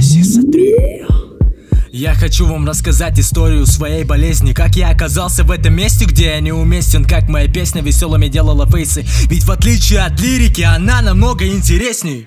Я хочу вам рассказать историю своей болезни, как я оказался в этом месте, где я неуместен, как моя песня веселыми делала фейсы. Ведь в отличие от лирики, она намного интересней.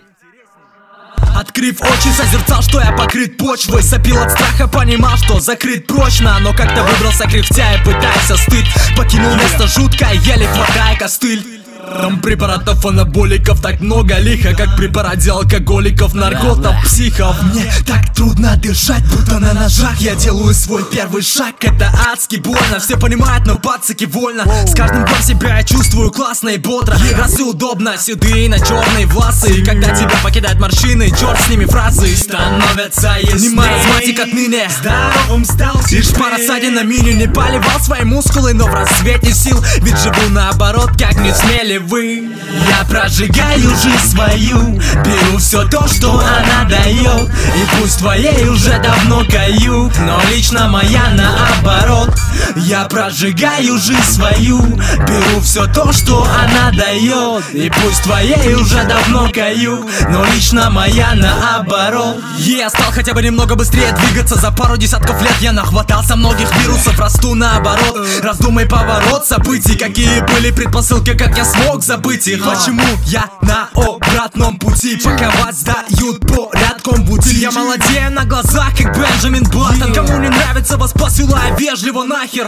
Открыв очи, созерцал, что я покрыт почвой. Сопил от страха, понимал, что закрыт прочно. Но как-то выбрался кряхтя и пытаясь остыть. Покинул место жуткое, еле хватая костыль. Там препаратов, анаболиков так много лихо, как препарат алкоголиков, наркотов, психов. Мне так трудно дышать, будто на ножах. Я делаю свой первый шаг, это адски больно. Все понимают, но пацаки вольно. С каждым днем себя я чувствую классно и бодро. Раз и удобно, седые на черные волосы. И когда тебя покидают морщины, черт с ними, фразы становятся ясны. Не маразматик отныне, здоровым стал. Лишь пара ссадин на мини, не поливал свои мускулы, но в рассвете сил. Ведь живу наоборот, как не смели вы. Я прожигаю жизнь свою, беру все то, что она дает. И пусть твоей уже давно каюк, но лично моя наоборот. Я прожигаю жизнь свою, беру все то, что она дает. И пусть твоей уже давно каюк, но лично моя наоборот. Я стал хотя бы немного быстрее двигаться. За пару десятков лет я нахватался многих вирусов. Расту наоборот, раздумай поворот событий. Какие были предпосылки, как я смог забыть их. Почему я на обратном пути, пока вас дают порядком бутиль. Я молодею на глазах, как Бенджамин Баттон. Кому не нравится, вас посылаю вежливо нахер.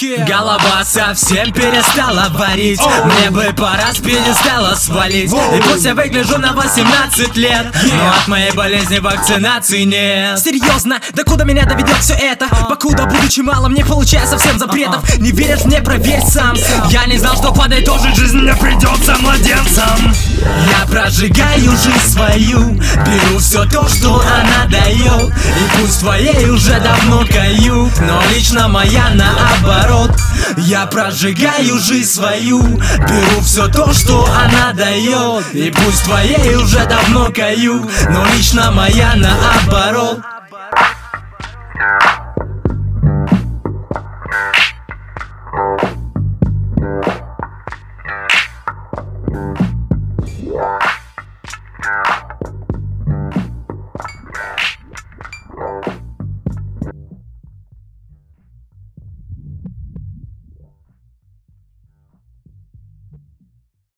Голова совсем перестала варить. Мне бы пора с пьедестала свалить. И пусть я выгляжу на 18 лет, но от моей болезни вакцинации нет. Серьезно, да куда меня доведет все это? Покуда, будучи малым, не получая совсем запретов. Не веришь мне, проверь сам. Я не знал, что подытожить жизнь мне придется младенцем. Я прожигаю жизнь свою, беру все то, что она дает. И пусть твоей уже давно каюк, но лично моя наоборот. Я прожигаю жизнь свою, беру все то, что она дает. И пусть твоей уже давно каюк, но лично моя наоборот.